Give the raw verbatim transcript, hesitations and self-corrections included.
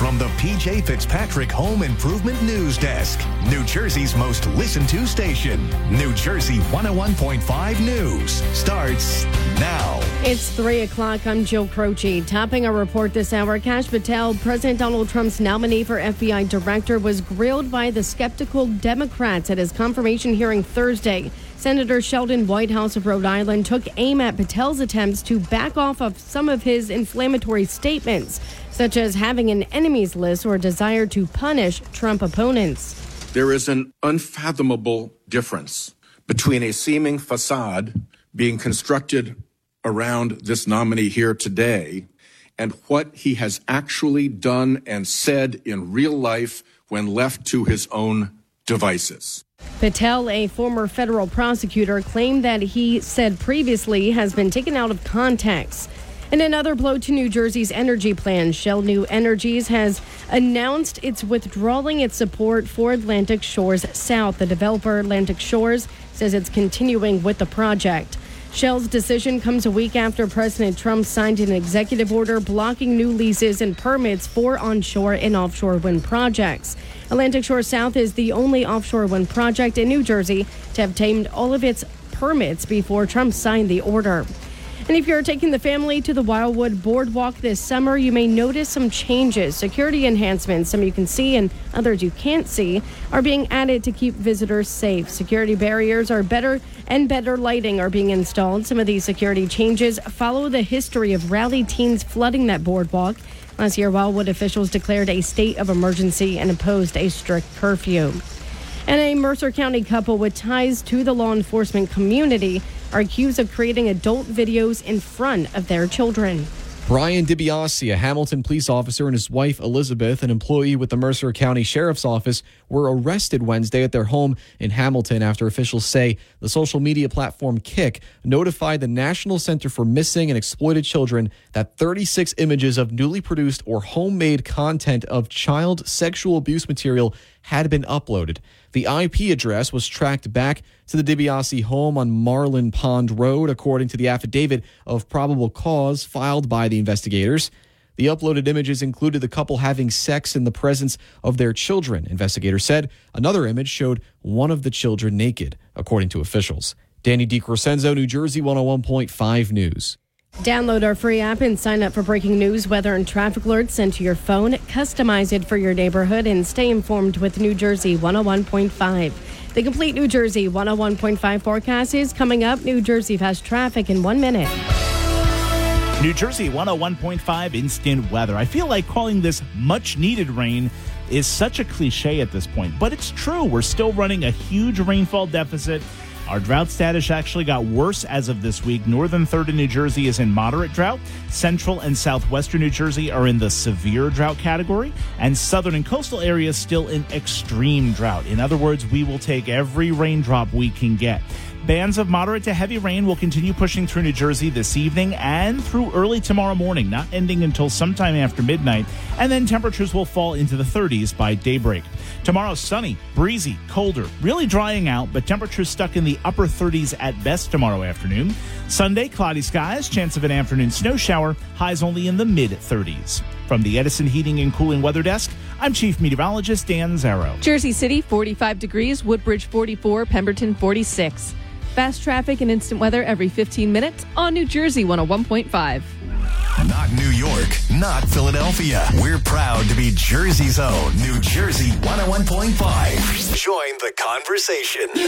from the P J Fitzpatrick Home Improvement News Desk, New Jersey's most listened to station. New Jersey one oh one point five News starts now. It's three o'clock. I'm Jill Croce. Topping our report this hour, Kash Patel, President Donald Trump's nominee for F B I director, was grilled by the skeptical Democrats at his confirmation hearing Thursday. Senator Sheldon Whitehouse of Rhode Island took aim at Patel's attempts to back off of some of his inflammatory statements, such as having an enemies list or a desire to punish Trump opponents. There is an unfathomable difference between a seeming facade being constructed around this nominee here today and what he has actually done and said in real life when left to his own devices. Patel, a former federal prosecutor, claimed that he said previously has been taken out of context. In another blow to New Jersey's energy plan, Shell New Energies has announced it's withdrawing its support for Atlantic Shores South. The developer, Atlantic Shores, says it's continuing with the project. Shell's decision comes a week after President Trump signed an executive order blocking new leases and permits for onshore and offshore wind projects. Atlantic Shore South is the only offshore wind project in New Jersey to have obtained all of its permits before Trump signed the order. And if you're taking the family to the Wildwood Boardwalk this summer, you may notice some changes. Security enhancements, some you can see and others you can't see, are being added to keep visitors safe. Security barriers are better and better lighting are being installed. Some of these security changes follow the history of rowdy teens flooding that boardwalk. Last year, Wildwood officials declared a state of emergency and imposed a strict curfew. And a Mercer County couple with ties to the law enforcement community are accused of creating adult videos in front of their children. Brian DiBiase, a Hamilton police officer, and his wife Elizabeth, an employee with the Mercer County Sheriff's Office, were arrested Wednesday at their home in Hamilton after officials say the social media platform Kik notified the National Center for Missing and Exploited Children that thirty-six images of newly produced or homemade content of child sexual abuse material had been uploaded. The I P address was tracked back to the DiBiase home on Marlin Pond Road, according to the affidavit of probable cause filed by the investigators. The uploaded images included the couple having sex in the presence of their children, investigators said. Another image showed one of the children naked, according to officials. Danny DiCrescenzo, New Jersey one oh one point five News. Download our free app and sign up for breaking news, weather, and traffic alerts sent to your phone. Customize it for your neighborhood and stay informed with New Jersey one oh one point five. The complete New Jersey one oh one point five forecast is coming up. New Jersey fast traffic in one minute. New Jersey one oh one point five instant weather. I feel like calling this much needed rain is such a cliche at this point, but it's true. We're still running a huge rainfall deficit. Our drought status actually got worse as of this week. Northern third of New Jersey is in moderate drought. Central and southwestern New Jersey are in the severe drought category. And southern and coastal areas still in extreme drought. In other words, we will take every raindrop we can get. Bands of moderate to heavy rain will continue pushing through New Jersey this evening and through early tomorrow morning, not ending until sometime after midnight, and then temperatures will fall into the thirties by daybreak. Tomorrow, sunny, breezy, colder, really drying out, but temperatures stuck in the upper thirties at best tomorrow afternoon. Sunday, cloudy skies, chance of an afternoon snow shower, highs only in the mid-thirties. From the Edison Heating and Cooling Weather Desk, I'm Chief Meteorologist Dan Zarrow. Jersey City, forty-five degrees, Woodbridge, forty-four, Pemberton, forty-six. Fast traffic and instant weather every fifteen minutes on New Jersey one oh one point five. Not New York, not Philadelphia. We're proud to be Jersey's own New Jersey one oh one point five. Join the conversation.